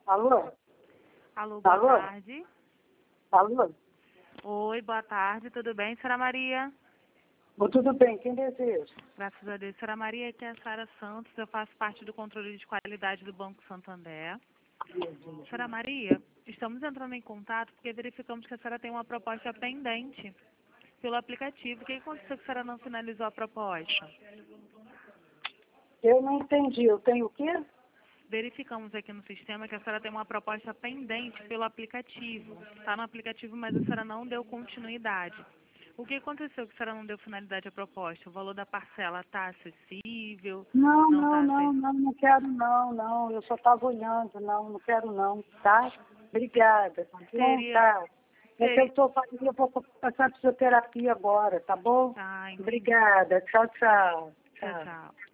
Alô? Alô, boa Alô? tarde. Alô? Oi, boa tarde, tudo bem, senhora Maria? Tudo bem, quem deseja? Graças a Deus. Senhora Maria, aqui é a Sara Santos, eu faço parte do controle de qualidade do Banco Santander. Senhora Maria, estamos entrando em contato porque verificamos que a senhora tem uma proposta pendente pelo aplicativo. O que aconteceu que a senhora não finalizou a proposta? Eu não entendi, eu tenho o quê? Verificamos aqui no sistema que a senhora tem uma proposta pendente pelo aplicativo. Está no aplicativo, mas a senhora não deu continuidade. O que aconteceu que a senhora não deu finalidade à proposta? O valor da parcela está acessível? Não, Não não, está não, acessível? não, não quero não, eu só estava olhando, não quero não, tá? Obrigada, tá bom? Teria, Tá. É que teria... eu vou passar fisioterapia agora, tá bom? Tá, entendi. Obrigada, tchau, tchau. Tchau, Tchau. tchau.